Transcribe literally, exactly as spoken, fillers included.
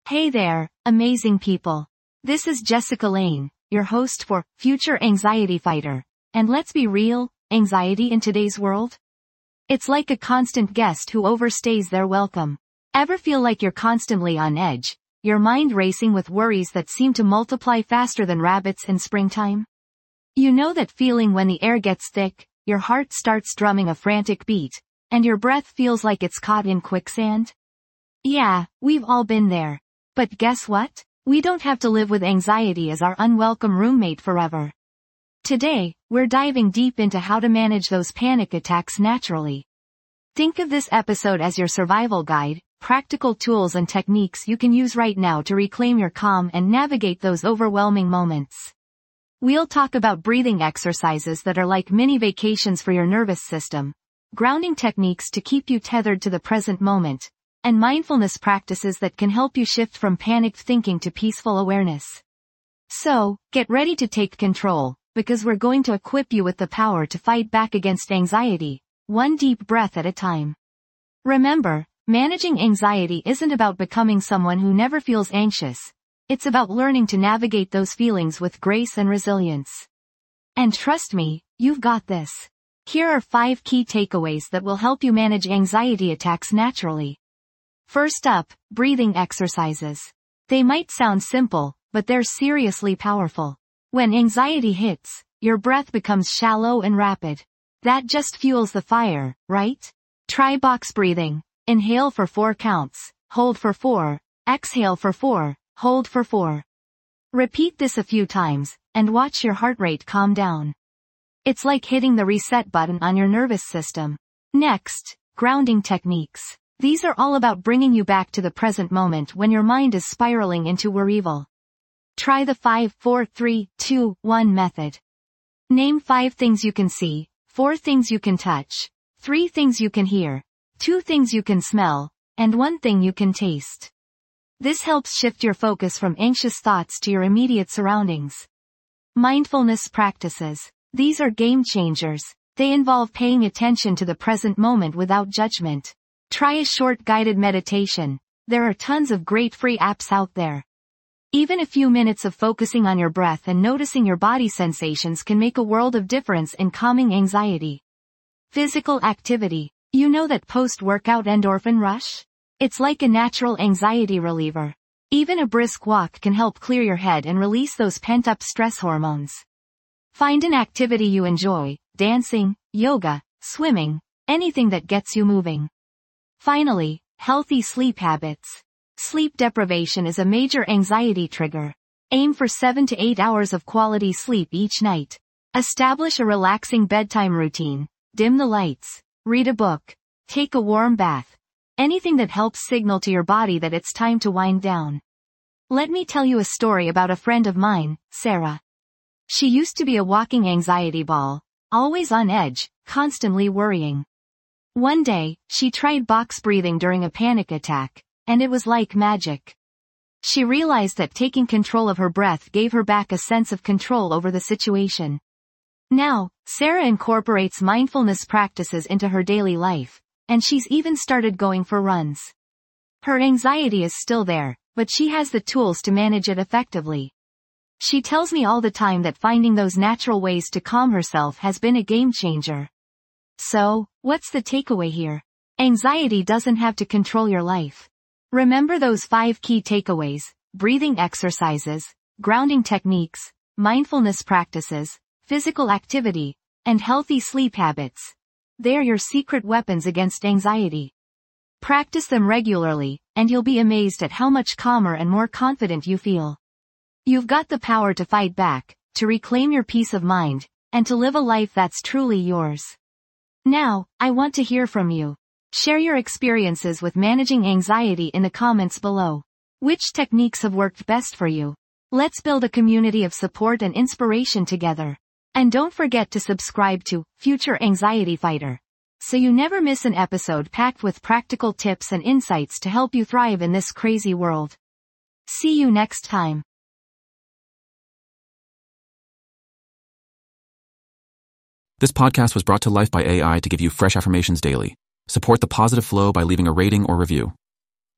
Hey there, amazing people. This is Jessica Lane, your host for Future Anxiety Fighter. And let's be real, anxiety in today's world? It's like a constant guest who overstays their welcome. Ever feel like you're constantly on edge, your mind racing with worries that seem to multiply faster than rabbits in springtime? You know that feeling when the air gets thick, your heart starts drumming a frantic beat, and your breath feels like it's caught in quicksand? Yeah, we've all been there. But guess what? We don't have to live with anxiety as our unwelcome roommate forever. Today, we're diving deep into how to manage those panic attacks naturally. Think of this episode as your survival guide, practical tools and techniques you can use right now to reclaim your calm and navigate those overwhelming moments. We'll talk about breathing exercises that are like mini vacations for your nervous system, grounding techniques to keep you tethered to the present moment, and mindfulness practices that can help you shift from panicked thinking to peaceful awareness. So, get ready to take control, because we're going to equip you with the power to fight back against anxiety, one deep breath at a time. Remember, managing anxiety isn't about becoming someone who never feels anxious. It's about learning to navigate those feelings with grace and resilience. And trust me, you've got this. Here are five key takeaways that will help you manage anxiety attacks naturally. First up, breathing exercises. They might sound simple, but they're seriously powerful. When anxiety hits, your breath becomes shallow and rapid. That just fuels the fire, right? Try box breathing. Inhale for four counts, hold for four, exhale for four, hold for four. Repeat this a few times, and watch your heart rate calm down. It's like hitting the reset button on your nervous system. Next, grounding techniques. These are all about bringing you back to the present moment when your mind is spiraling into worryville. Try the five four three two one method. Name five things you can see, four things you can touch, three things you can hear, two things you can smell, and one thing you can taste. This helps shift your focus from anxious thoughts to your immediate surroundings. Mindfulness practices. These are game changers. They involve paying attention to the present moment without judgment. Try a short guided meditation. There are tons of great free apps out there. Even a few minutes of focusing on your breath and noticing your body sensations can make a world of difference in calming anxiety. Physical activity. You know that post-workout endorphin rush? It's like a natural anxiety reliever. Even a brisk walk can help clear your head and release those pent-up stress hormones. Find an activity you enjoy, dancing, yoga, swimming, anything that gets you moving. Finally, healthy sleep habits. Sleep deprivation is a major anxiety trigger. Aim for seven to eight hours of quality sleep each night. Establish a relaxing bedtime routine. Dim the lights. Read a book. Take a warm bath. Anything that helps signal to your body that it's time to wind down. Let me tell you a story about a friend of mine, Sarah. She used to be a walking anxiety ball, always on edge, constantly worrying. One day, she tried box breathing during a panic attack, and it was like magic. She realized that taking control of her breath gave her back a sense of control over the situation. Now, Sarah incorporates mindfulness practices into her daily life, and she's even started going for runs. Her anxiety is still there, but she has the tools to manage it effectively. She tells me all the time that finding those natural ways to calm herself has been a game changer. So, what's the takeaway here? Anxiety doesn't have to control your life. Remember those five key takeaways: breathing exercises, grounding techniques, mindfulness practices, physical activity, and healthy sleep habits. They're your secret weapons against anxiety. Practice them regularly, and you'll be amazed at how much calmer and more confident you feel. You've got the power to fight back, to reclaim your peace of mind, and to live a life that's truly yours. Now, I want to hear from you. Share your experiences with managing anxiety in the comments below. Which techniques have worked best for you? Let's build a community of support and inspiration together. And don't forget to subscribe to Future Anxiety Fighter, so you never miss an episode packed with practical tips and insights to help you thrive in this crazy world. See you next time. This podcast was brought to life by A I to give you fresh affirmations daily. Support the positive flow by leaving a rating or review.